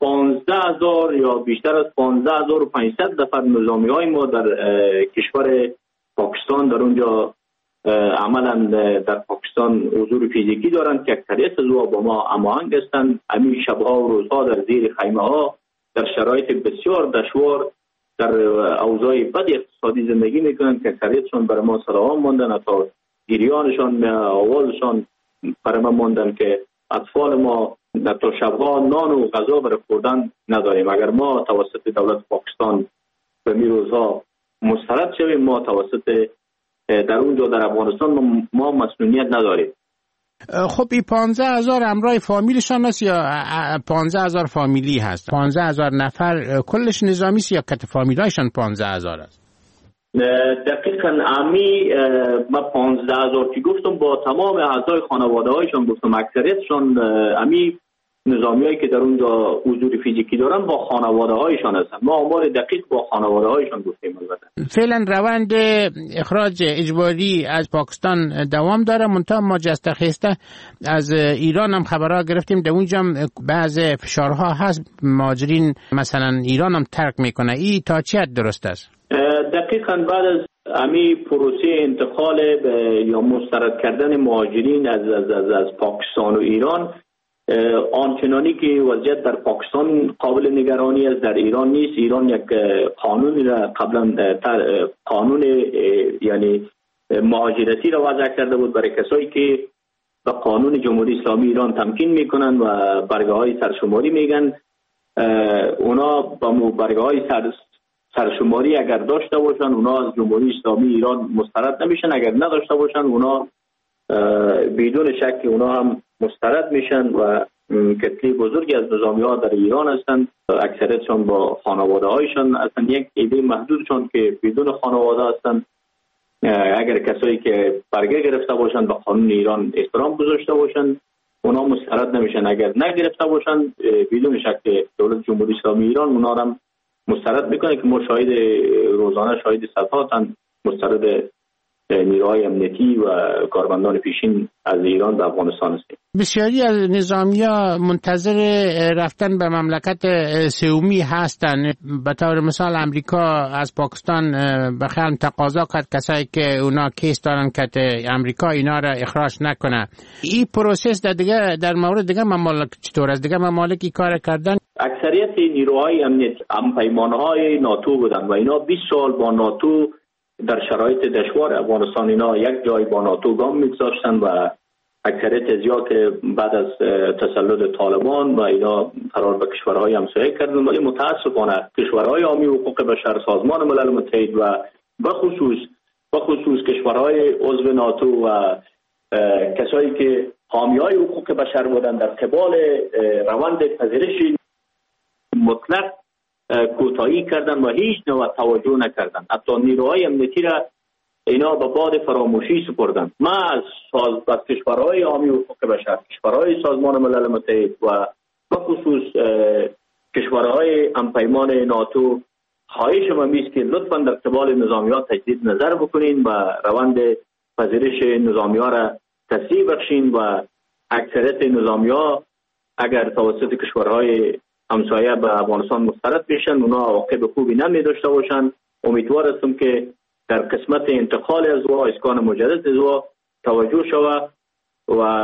15,000 یا بیشتر از 15,500 نفر نظامی های ما در کشور پاکستان در اونجا عملا در پاکستان حضور فیزیکی دارند که اکثریت از او با ما هماهنگ هستند. همین شبها و روزها در زیر خیمه ها در شرایط بسیار دشوار در اوضاع بد اقتصادی زندگی میکنند که اکثریتشان برای ما سلام ماندن، تا گریانشان آوازشان برای ما ماندن که اطفال ما تا شبها نان و غذا برای خوردن نداریم. اگر ما توسط دولت پاکستان به می روزها مسترد شویم ما توسط در اونجا در افغانستان ما مسئولیت نداریم. خب این 15,000 همراه فامیلشان است یا 15,000 فامیلی هست؟ 15,000 نفر کلش نظامی است یا کت فامیلایشان 15,000 است؟ دقیقاً امی ما 15,000 که گفتم با تمام اعضای خانواده هایشان گفتم اکثریتشان امی نظامی هایی که در اونجا حضور فیزیکی دارن با خانواده هایشان هستن. ما آمار دقیق با خانواده هایشان گفتیم. فعلا روند اخراج اجباری از پاکستان دوام داره، منتها ما جسته خسته از ایران هم خبرها گرفتیم در اونجا بعض فشارها هست مهاجرین مثلا ایران هم ترک میکنه. این تا چه حد درست است؟ دقیقاً بعد از امی پروسه انتقال یا مسترد کردن مهاجرین از پاکستان و ایران آنچنانی که وضعیت در پاکستان قابل نگرانی است در ایران نیست. ایران یک قانونی را قبلا قانون یعنی مهاجرتی را وضع کرده بود برای کسایی که به قانون جمهوری اسلامی ایران تمکین میکنن و برگه های سرشماری میگن. اونا با برگه های سرشماری اگر داشته باشن اونا از جمهوری اسلامی ایران مسترد نمیشن، اگر نداشته باشن اونا بدون شک اونا هم مسترد میشن و کتلی بزرگی از نظامی ها در ایران هستند. اکثریتشان با خانواده هایشان هستند. یک ایده محدودشان که بدون خانواده هستند. اگر کسایی که برگه گرفته باشند به قانون ایران احترام گذاشته باشند اونا مسترد نمیشن. اگر نگرفته باشند بدون شک دولت جمهوری اسلامی ایران اونا هم مسترد میکنه که ما شاهد روزانه شاهد صفحاتن مسترد نیروهای امنیتی و کارمندان پیشین از ایران به افغانستان هستیم. بسیاری از نظامی‌ها منتظر رفتن به مملکت سومی هستند. به طور مثال امریکا از پاکستان بخیر تقاضا کرد کسایی که اونا کیس دارن که امریکا اینا را اخراج نکنه. این پروسس در مورد دیگه ممالک چطور است؟ دیگه ممالکی کار کردن؟ اکثریت نیروهای امنیتی همپیمانهای ناتو بودن و اینا 20 سال با ناتو در شرایط دشوار افغانستان اینا یک جای با ناتو گام میگذاشتن و اکثریت ازیا که بعد از تسلط طالبان و اینا فرار به کشورهای همسایه کردن. ولی متاسفانه کشورهای حامی حقوق بشر، سازمان ملل متحد و به خصوص کشورهای عضو ناتو و کسایی که حامیای حقوق بشر بودن در قبال روند پذیرش مطلق کوتاهی کردن و هیچ نوع توجه نکردن. حتی نیروهای امنیتی را اینا به باد فراموشی سپردن. ما از کشورهای حامی حقوق بشر، کشورهای سازمان ملل متحد و به خصوص کشورهای همپیمان ناتو خواهش ما میست که لطفاً در قبال نظامیات تجدید نظر بکنین و روند پذیرش نظامیات را تسریع بخشین و اکثریت نظامی‌ها اگر توسط کشورهای همسایه به افغانستان مسترد بشن اونا عواقب خوبی نمی داشته باشند. امیدوار هستم که در قسمت انتقال از او اسکان مجدد از او توجه شود و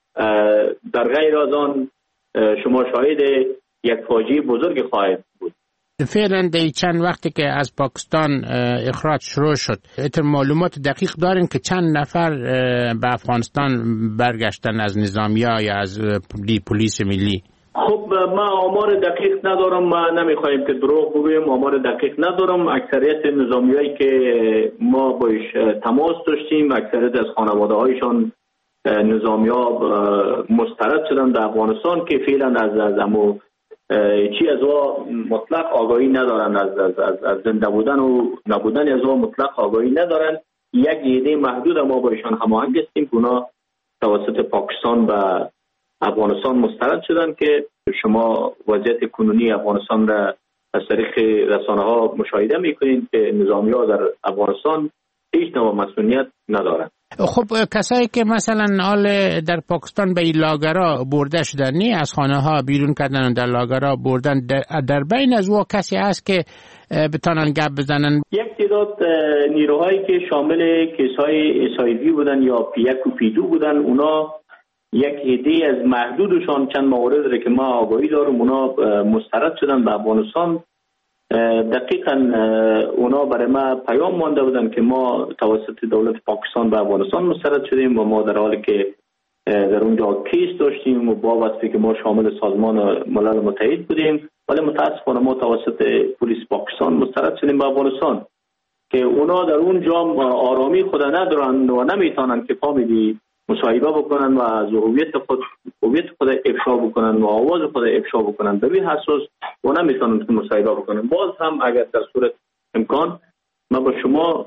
در غیر از آن شما شاهد یک فاجعه بزرگ خواهد بود. فعلا در چند وقتی که از پاکستان اخراج شروع شد اتر معلومات دقیق دارین که چند نفر به افغانستان برگشتن از نظامیه یا از پلیس ملی؟ خب ما آمار دقیق ندارم، ما نمیخوایم که دروغ بگویم، آمار دقیق ندارم. اکثریت نظامیایی که ما باش تماس داشتیم اکثریت از خانواده هایشان نظامیا مسترد شدن در افغانستان که فعلا از امو چی از او مطلق آگاهی ندارن، از زنده بودن و نبودن از او مطلق آگاهی ندارن. یک عده محدود ما با ایشان هماهنگ هستیم که اونا توسط پاکستان به افغانستان مسترد شدن که شما وضعیت کنونی افغانستان را از طریق رسانه ها مشاهده میکنید که نظامی ها در افغانستان هیچ نوع مسئولیت ندارن. خب کسایی که مثلا حال در پاکستان به این لاگرها برده شدن نی از خانه ها بیرون کردن و در لاگرها بردن، در بین از او کسی هست که بتانن گپ بزنن؟ یک تعداد نیروهایی که شامل کیس‌های SIV بودن یا P1 و P2 بودن اونا یک عده از محدودشان چند مورد را که ما آگاهی دارم اونا مسترد شدن به افغانستان. دقیقاً اونا برای ما پیام مانده بودن که ما توسط دولت پاکستان به افغانستان مسترد شدیم و ما در حالی که در اونجا کیس داشتیم و بابت که ما شامل سازمان ملل متحد بودیم ولی متاسفانه ما توسط پلیس پاکستان مسترد شدیم به افغانستان که اونا در اونجا آرامی خود ندارن و نمیتونن که فامیلی مصاحبه بکنن و از هویت خود افشا بکنن و آواز خود افشا بکنن. به این اساس و نمیتونن که مصاحبه بکنن. باز هم اگر در صورت امکان ما با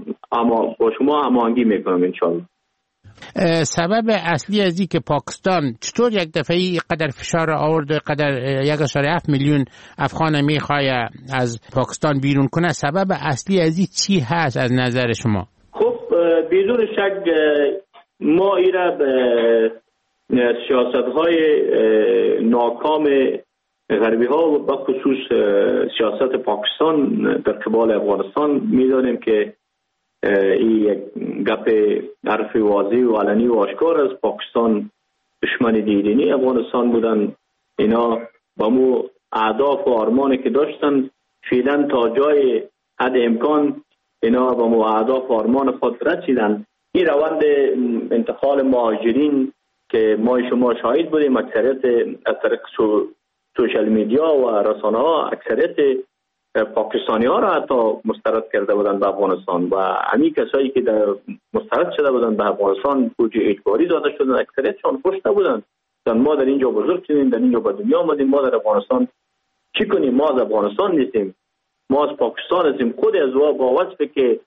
شما هماهنگی میکنم انشاءالله. سبب اصلی از این که پاکستان چطور یک دفعه قدر فشار آورد و قدر 1.7 میلیون افغان میخواد از پاکستان بیرون کنه، سبب اصلی از این چی هست از نظر شما؟ خب بدون شک ما ایره به سیاست‌های ناکام غربی ها و به خصوص سیاست پاکستان در قبال افغانستان می‌دانیم که این یک گپ حرف واضح و علنی و آشکار است. پاکستان دشمن دیرینی افغانستان بودن. اینا با مو اهداف و آرمانی که داشتن فعلا تا جای حد امکان اینا با مو اهداف و آرمان خود رسیدن. این روند انتقال مهاجرین که ما شما شاهد بودیم اکثریت از طریق سوشال میدیا و رسانه ها اکثریت پاکستانی ها را حتی مسترد کرده بودن به افغانستان و همین کسایی که در مسترد شده بودن به افغانستان بوجه اجباری داده شدن اکثریتشان خوش نبودن. ما در اینجا بزرگ شدیم، در اینجا به دنیا آمدیم، ما در افغانستان چی کنیم؟ ما از افغانستان نیستیم، ما از پاکستان هستیم. خود از او با وصفه که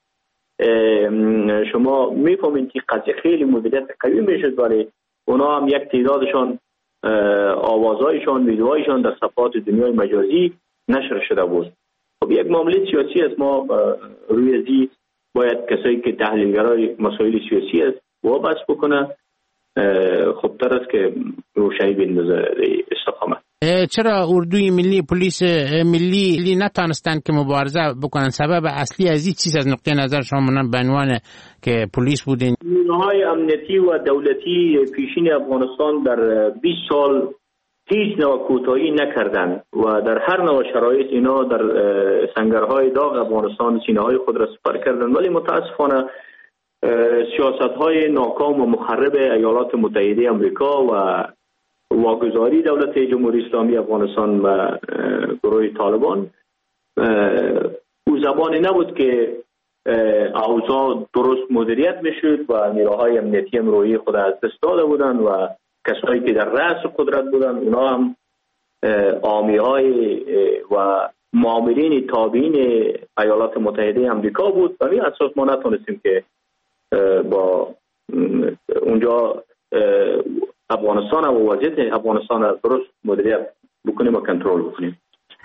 شما میفهمید که قضیه خیلی مدیریت قوی میشد ولی اونا هم یک تعدادشان آوازهایشان ویدیوهایشان در صفحات دنیای مجازی نشر شده بود. خب یک معامله سیاسی است. ما روی ازی باید کسایی که تحلیلگرای مسائل سیاسی است وابسته بکنه خب تر است که روشنی بندازه استقامت. چرا اردوی ملی پلیس ملی نتانستند که مبارزه بکنن؟ سبب اصلی از این چیز از نقطه نظر شما به عنوان که پلیس بودین؟ نیروهای امنیتی و دولتی پیشین افغانستان در 20 سال هیچ نوع کوتاهی نکردن و در هر نوع شرایط اینا در سنگرهای داغ افغانستان سینه‌های خود را سپر کردن ولی متاسفانه سیاست‌های ناکام و مخرب ایالات متحده آمریکا و واگذاری دولت جمهوری اسلامی افغانستان و گروه طالبان او زمانی نبود که اوضاع درست مدیریت میشد و نیروهای امنیتی هم روی خود از دست داده بودن و کسایی که در رأس قدرت بودن اونا هم حامی‌های و مامورین تابعین ایالات متحده آمریکا بود. و این اساس ما نتونستیم که با اونجا افغانستان و وضعیت افغانستان را درست مدیریت بکنیم و کنترل بکنیم.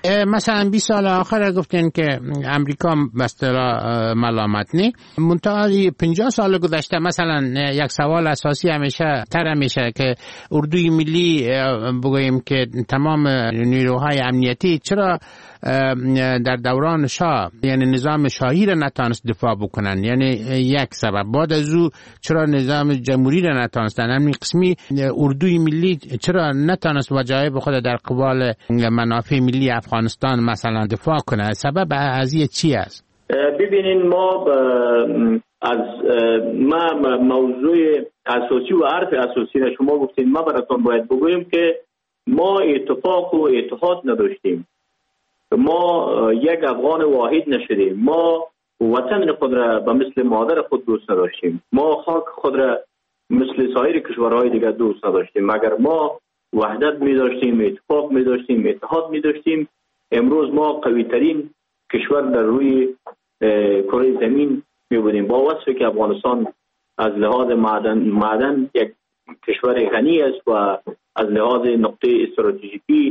مثلا 20 سال آخر گفتین که امریکا بسترا ملامت نی منتها 50 سال گذشته مثلا یک سوال اساسی همیشه که اردوی ملی بگوییم که تمام نیروهای امنیتی چرا در دوران شاه یعنی نظام شاهی را نتانست دفاع بکنن، یعنی یک سبب. بعد از او چرا نظام جمهوری را نتانستن؟ همین قسمی اردوی ملی چرا نتانست وجایب خود در قبال منافع ملی افغانستان مثلا دفاع کنه؟ سبب از چی است؟ ببینین ما از موضوع اساسی و حرف اساسی را شما گفتین، ما براتون باید بگویم که ما اتفاق و اتحاد نداشتیم، ما یک افغان واحد نشدیم، ما وطن خود را به مثل مادر خود دوست نداشتیم، ما خاک خود را مثل سایر کشورهای دیگر دوست نداشتیم. مگر ما وحدت می داشتیم، اتفاق می داشتیم، اتحاد می داشتیم، امروز ما قوی ترین کشور در روی کره زمین می بودیم. با وصفی که افغانستان از لحاظ معدن یک کشور غنی است و از لحاظ نقطه استراتژیکی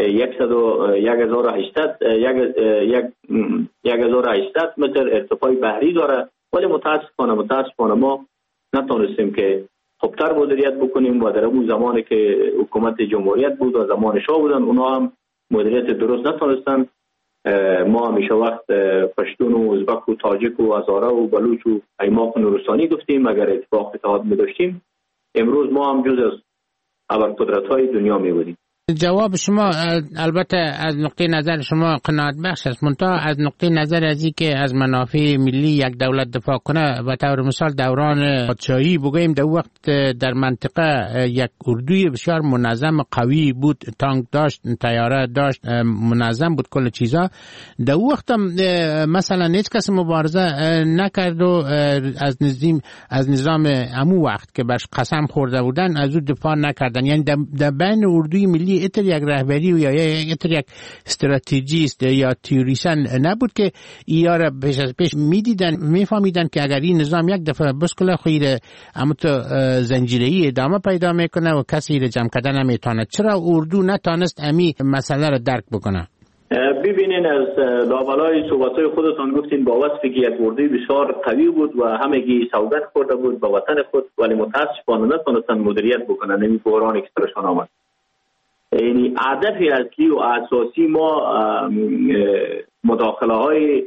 1800 متر ارتفاع بحری داره، ولی متاسفانه ما نتونستیم که خوبتر مدیریت بکنیم و در اون زمانی که حکومت جمهوریت بود و زمان شاه بودن اونا هم مدیریت درست نتونستن. ما همیشه وقت پشتون و ازبک و تاجک و هزاره و بلوچ و ایماق و نورستانی گفتیم اگر اتفاق اتحاد می داشتیم امروز ما هم جز از ابرقدرت‌های دنیا می بودیم. جواب شما البته از نقطه نظر شما قناعت بخش است، منتها از نقطه نظر از این که از منافع ملی یک دولت دفاع کنه و طور مثال دوران پادشاهی بگوییم در وقت در منطقه یک اردوی بسیار منظم قوی بود، تانک داشت، طیاره داشت، منظم بود کل چیزا. در وقت مثلا هیچ کس مبارزه نکرد و از نظام امو وقت که برش قسم خورده بودن از او دفاع نکردن. یعنی در بین اردوی ملی اتر یک رهبری و یا اتر یک استراتژیست یا تیوریسن نبود که اینا را پیش میدیدن میفهمیدن که اگر این نظام یک دفعه بسکله خیر اما تو زنجیره‌ای ادامه پیدا میکنه و کسی را جمع کردن نمیتونه. چرا اردو نتونست امی مسئله را درک بکنه؟ ببینین از لاولای صحبت‌های خودتان گفتین با وصفی که یک اردوی بسیار قوی بود و همگی سوگند خورده بود با وطن خود، ولی متاسفانه نتونستن مدیریت بکنن این بحرانی که سرشان آمد. یعنی هدف اصلی و اساسی ما مداخله های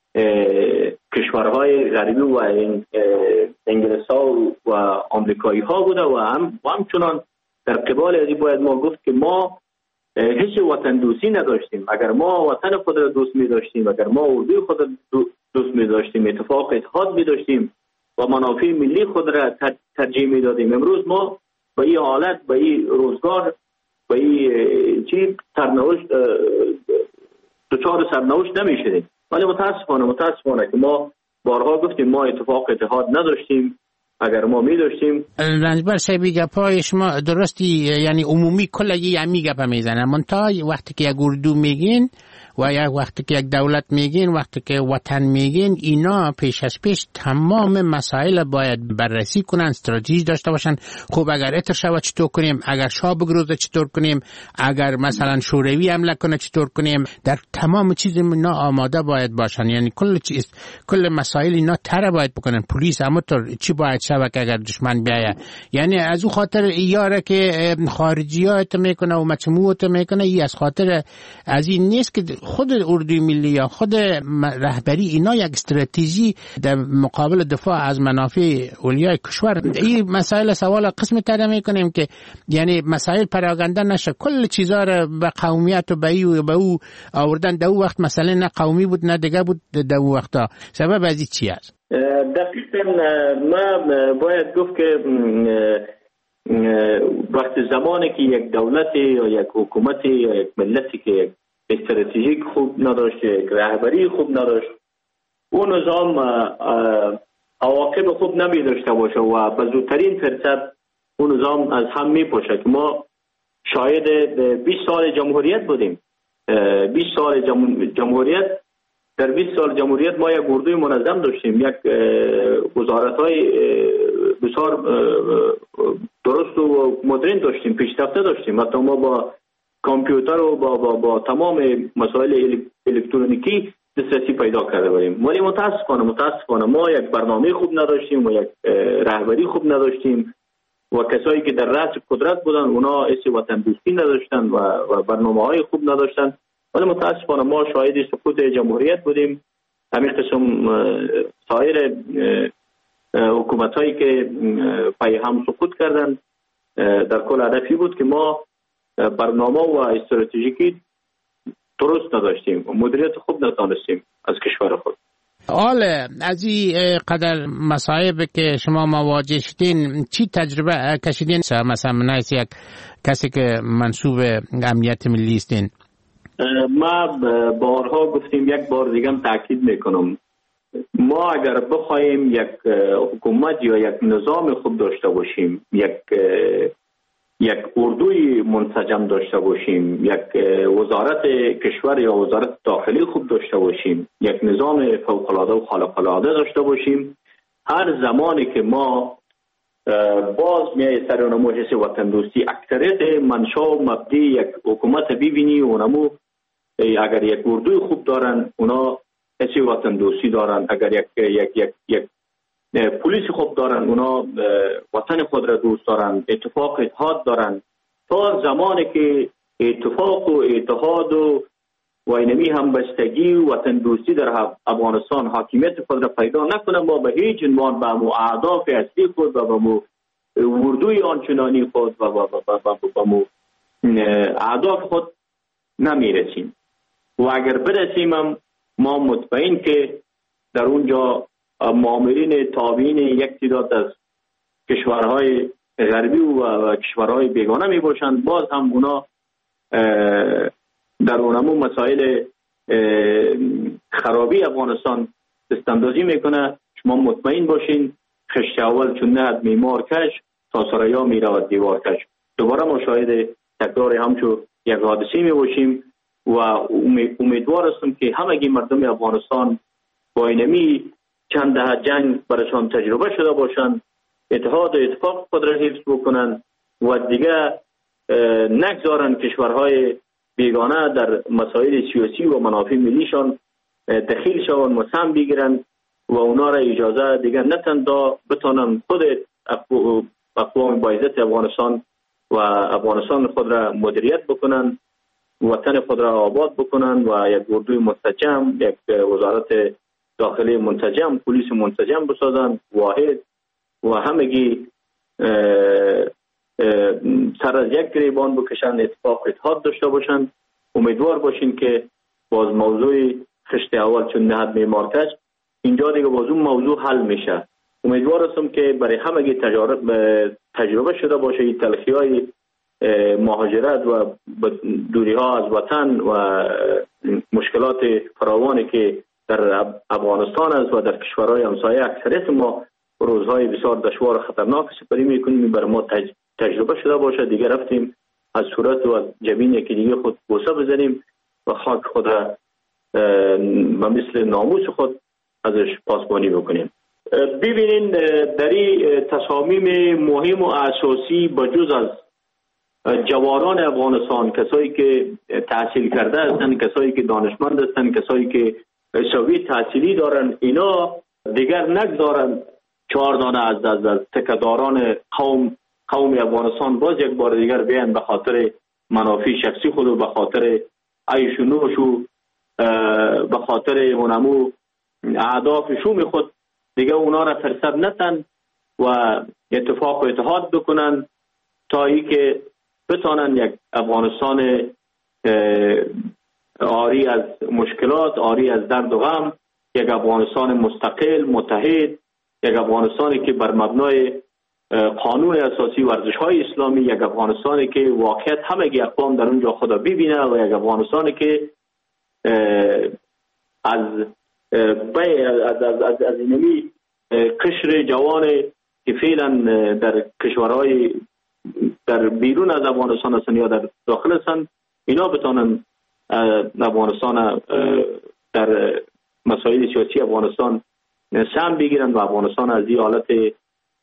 کشورهای غربی و انگلیس ها و آمریکایی ها بوده و همچنان در قبال ازی باید ما گفت که ما هیچ وطن دوستی نداشتیم. اگر ما وطن خود را دوست می داشتیم، اگر ما اردوی خود را دوست می داشتیم، اتفاق اتحاد می داشتیم و منافع ملی خود را ترجیح می دادیم، امروز ما به این حالت، به این روزگار، به این سرنوشت دچار سرنوشت نمی شدیم. ولی متاسفانه که ما بارها گفتیم ما اتفاق اتحاد نداشتیم. اگر ما می داشتیم رنجبر صاحبی گپای شما درستی، یعنی عمومی کلگی همی گپ میزنن، منتها وقتی که یک اردو میگین و یا وقتی که یک دولت میگین، وقتی که وطن میگین، اینا پیش از پیش تمام مسائل باید بررسی کنن، استراتژی داشته باشن. خوب اگر اتر شود چطور کنیم، اگر شاه بگروزه چطور کنیم، اگر مثلا شوروی حمله کنه چطور کنیم، در تمام چیز اینا آماده باید باشن. یعنی کل مسائل اینا تر باید بکنن. پلیس همونطور چی باید شود که اگر دشمن بیایه. یعنی از او خاطر ایاره که خارجیات میکنه و مجموعات میکنه، ای از خاطر از این نیست که خود اردوی ملی یا خود رهبری اینا یک استراتژی در مقابل دفاع از منافع اولیای کشور. این مسائل سوال قسم تر میکنیم که یعنی مسائل پراگنده نشه، کل چیزا را به قومیت و به او آوردن. در او وقت مسئله نه قومی بود نه دیگه بود. در او وقتا سبب از این چی است؟ دقیقاً ما باید گفت که وقت زمانی که یک دولتی یا یک حکومتی یا یک ملتی که استراتژیک خوب نداشت، یک رهبری خوب نداشت، اون نظام عواقب خوب نمی داشته باشه و به زودترین فرصت اون نظام از هم می پاشه. که ما شاید 20 سال جمهوریت بودیم. 20 سال جمهوریت، در 20 سال جمهوریت ما یک اردوی منظم داشتیم، یک وزارت‌های بسیار درست و مدرن داشتیم، پیشرفته داشتیم. حتی ما با کامپیوتر و با تمام مسائل الکترونیکی دسترسی پیدا کرده بودیم. ولی متاسفانه ما یک برنامه خوب نداشتیم و یک رهبری خوب نداشتیم و کسایی که در رأس قدرت بودن اونا حس وطن دوستی نداشتن و برنامه‌های خوب نداشتن. ولی متاسفانه ما شاهد سقوط جمهوریت بودیم. همین قسم سایر حکومت‌هایی که پای هم سقوط کردن در کل هدفی بود که ما برنامه و استراتژیکی درست نداشتیم و مدیریت خوب نتونستیم از کشور خود. حالا از این قدر مصائب که شما مواجه شدین چی تجربه کشیدین؟ مثلا من یک کسی که منصوب امنیت ملی استین. ما بارها گفتیم، یک بار دیگه هم تاکید میکنم، ما اگر بخوایم یک حکومت یا یک نظام خوب داشته باشیم، یک اردوی منسجم داشته باشیم، یک وزارت کشور یا وزارت داخلی خوب داشته باشیم، یک نظام فوق‌العاده و خارق‌العاده داشته باشیم، هر زمانی که ما باز میای سر اونمو حس وطن دوستی، اکثریت منشا و مبدی یک حکومت ببینی اونمو اگر یک اردوی خوب دارن اونا حس وطن دوستی دارن، اگر یک پلیس خوب دارن اونا وطن خود را دوست دارن، اتفاق اتحاد دارن. تا زمانی که اتفاق و اتحاد و اینمی همبستگی و وطن دوستی در افغانستان حاکمیت خود را پیدا نکنه، ما به هیچ عنوان به مو اهداف اصلی خود و به مو اردوی آنچنانی خود و به مو اهداف خود نمیرسیم. و اگر برسیم هم ما مطمئن که در اونجا مامورین تابعین یک تعداد از کشورهای غربی و کشورهای بیگانه می باشند، باز هم اونا در اونمو مسائل خرابی افغانستان دستاندازی میکنه. شما مطمئن باشین خشت اول چون نه میمار کش تا سریا میرود دیوار کش. دوباره ما شاهد تکرار همچو یک حادثه می باشیم و امیدوار هستم که همگی مردم افغانستان با اینمی چند دهه جنگ برشان تجربه شده باشند، اتحاد و اتفاق خود را حفظ بکنند و دیگه نگذارن کشورهای بیگانه در مسائل سیاسی و منافع ملیشان دخیل شوند و سهم بگیرن و اونا را اجازه دیگه نتن دا بتانن خود اقوام باعزت افغانستان و افغانستان خود را مدیریت بکنن، وطن خود را آباد بکنن و یک اردوی منسجم، یک وزارت داخلی منسجم، پلیس منسجم بسازن، واحد و همگی سر از یک گریبان بکشن، اتفاق اتحاد داشته باشن. امیدوار باشین که باز موضوع خشت اول چون نهد میمارکش اینجا دیگه باز اون موضوع حل میشه. امیدوار هستم که برای همگی تجربه شده باشه این تلخی های مهاجرت و دوری ها از وطن و مشکلات فراوانی که در افغانستان است و در کشورهای همسایه اکثریت ما روزهای بسیار دشوار و خطرناک سپری میکنیم. برای ما تجربه شده باشه، دیگه رفتیم از صورت و از جبین یکی دیگه خود بوسه بزنیم و خاک خود را و مثل ناموس خود ازش پاسبانی بکنیم. ببینین در این تصامیم مهم و اساسی بجز از جوانان افغانستان، کسایی که تحصیل کرده هستند، کسایی که دانشمند هستند، کسایی که سوی تحصیلی دارن، اینا دیگر نگذارن 4 دانه از تکداران قوم افغانستان باز یک بار دیگر بیان به خاطر منافع شخصی خود و به خاطر عیش و نوش و به خاطر اونمو اهداف شوم خود دیگه اونا را فرصت نتن و اتفاق و اتحاد بکنن تا ای که بتانن یک افغانستان عاری از مشکلات، عاری از درد و غم، یک افغانستان مستقل، متحد، یک افغانستانی که بر مبنای قانون اساسی و ارزش‌های اسلامی، یک افغانستانی که واقعیت همگی اقوام در اونجا خدا ببینه و یک افغانستانی که از اینمی قشر جوان که فعلا در کشورهای در بیرون از افغانستان هستن یا در داخل هستن، اینا بتانن افغانستان در مسائل سیاسی افغانستان سهم بگیرن و افغانستان از این حالت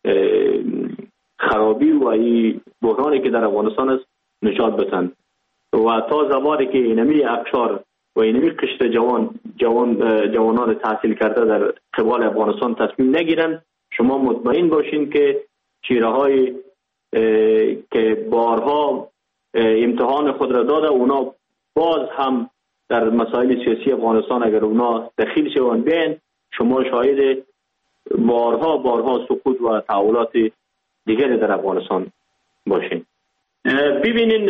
خرابی و این بحرانی که در افغانستان است نجات بدن. و تا زمانی که اینمی اقشار و اینمی قشر جوانان تحصیل کرده در قبال افغانستان تصمیم نگیرن، شما مطمئن باشین که چیره‌های که بارها امتحان خود را داده اونا باز هم در مسائل سیاسی افغانستان اگر اونا دخیل شوند بیان، شما شاهد بارها سقوط و تحولات دیگری در افغانستان باشین. ببینین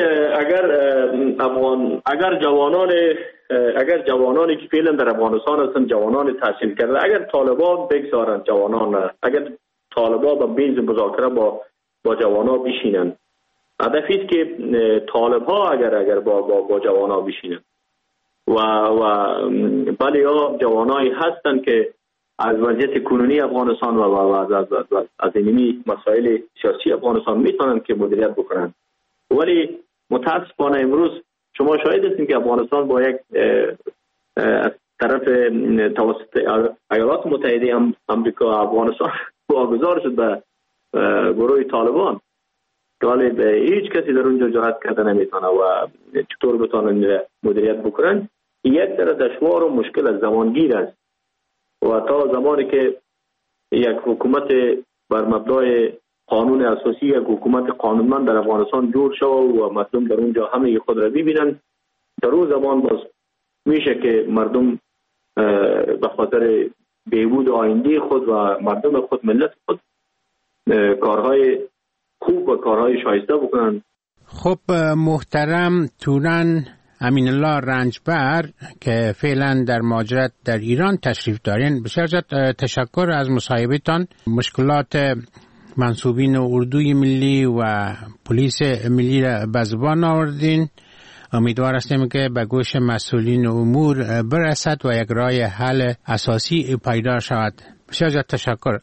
اگر جوانانی که فعلا در افغانستان هستن، جوانان تحصیل کرده، اگر طالبان بگذارن جوانان، اگر طالبان با میز مذاکره با جوانا بشینن، هدفی است که طالبها اگر با جوانا بشینن و بله ها جوانایی هستن که از وضعیت کنونی افغانستان و از اینمی مسائل سیاسی افغانستان میتونن که مدیریت بکنن. ولی متاسفانه امروز شما شاهد هستین که افغانستان با یک از طرف توسط ایالات متحده آمریکا افغانستان واگذار شد به گروه طالبان که ولی هیچ کسی در اونجا جرأت کرده نمیتونه و چطور بتونن مدیریت بکنن. یک در دشوار و مشکل از زمانگیر است و تا زمانی که یک حکومت بر مبنای قانون اساسی، یک حکومت قانونمند در افغانستان جور شد و مردم در اونجا همه خود را ببینن، در اون زمان باز میشه که مردم به خاطر بهبود آینده خود و مردم خود، ملت خود، کارهای خوب و کارهای شایسته بکنن. خب محترم توران امین الله رنجبر که فعلا در مهاجرت در ایران تشریف دارین، بسیار زیاد تشکر از مصاحبتان. مشکلات منصوبین اردوی ملی و پلیس ملی را به زبان آوردین. امیدوار هستیم که به گوش مسئولین امور برسد و یک راه حل اساسی پیدا شود. بسیار زیاد تشکر.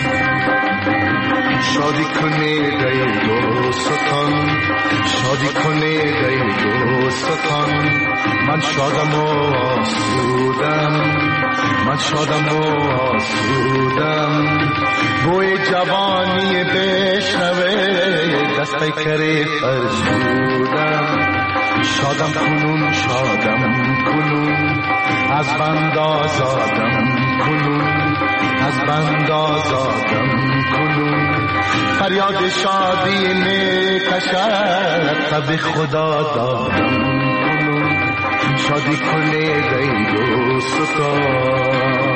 شادی کنید ای دوستان، شادی کنید ای دوستان، من شادم و آسودم، من شادم و آسودم. بوی جوانی بشنوه دست پیکری فرسودم. شادم کنون از بند آزادم کنون، از بند آزادم کنون. فریاد شادی می کشد تب خدا دادم کنون. شادی کنید ای دوستان.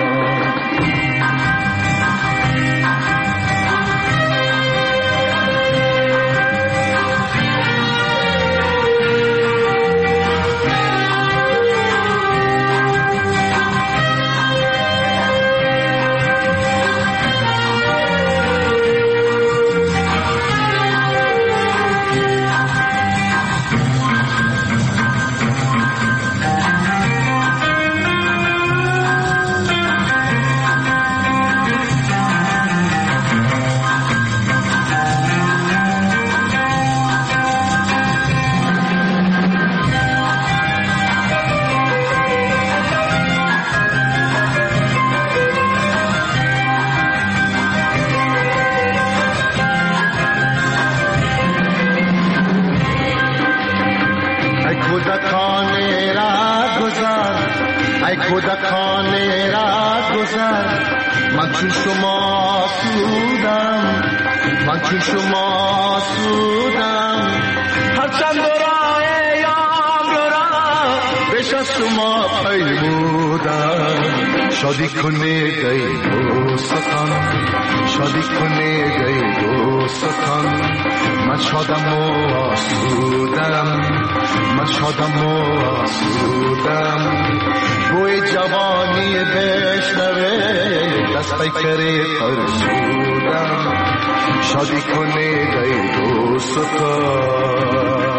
شادی کنید ای دوستان، شادی کنید ای دوستان، من شادم و آسودم، من شادم و آسودم. بوی جوانی بشنوه دست پیکری فرسودم. شادی کنید ای دوستان.